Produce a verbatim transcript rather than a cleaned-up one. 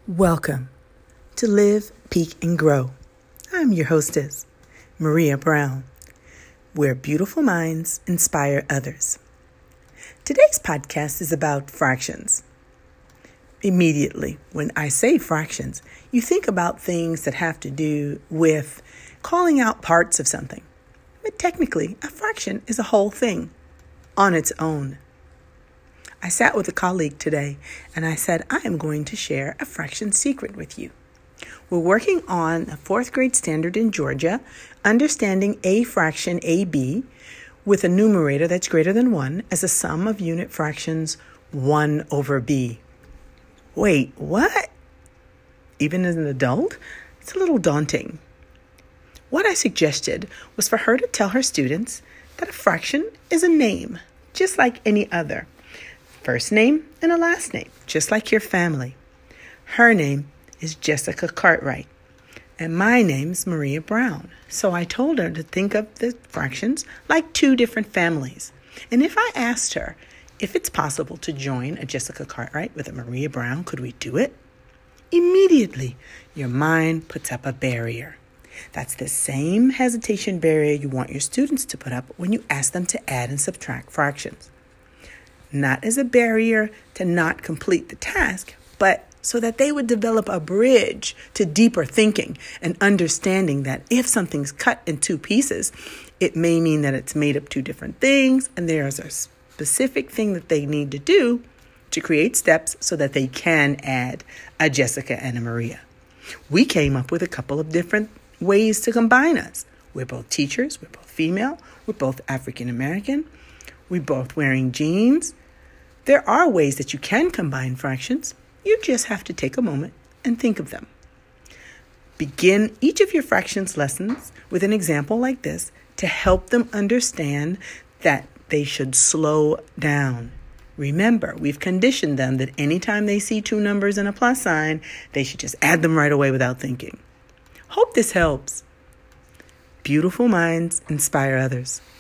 Welcome to Live, Peak, and Grow. I'm your hostess, Maria Brown, where beautiful minds inspire others. Today's podcast is about fractions. Immediately, when I say fractions, you think about things that have to do with calling out parts of something. But technically, a fraction is a whole thing on its own. I sat with a colleague today and I said, I am going to share a fraction secret with you. We're working on a fourth grade standard in Georgia, understanding a fraction A B with a numerator that's greater than one as a sum of unit fractions one over B. Wait, what? Even as an adult? It's a little daunting. What I suggested was for her to tell her students that a fraction is a name, just like any other. First name and a last name, just like your family. Her name is Jessica Cartwright, and my name's Maria Brown. So I told her to think of the fractions like two different families. And if I asked her if it's possible to join a Jessica Cartwright with a Maria Brown, could we do it? Immediately, your mind puts up a barrier. That's the same hesitation barrier you want your students to put up when you ask them to add and subtract fractions. Not as a barrier to not complete the task, but so that they would develop a bridge to deeper thinking and understanding that if something's cut in two pieces, it may mean that it's made up two different things, and there's a specific thing that they need to do to create steps so that they can add a Jessica and a Maria. We came up with a couple of different ways to combine us. We're both teachers, we're both female, we're both African American, we're both wearing jeans. There are ways that you can combine fractions. You just have to take a moment and think of them. Begin each of your fractions lessons with an example like this to help them understand that they should slow down. Remember, we've conditioned them that anytime they see two numbers and a plus sign, they should just add them right away without thinking. Hope this helps. Beautiful minds inspire others.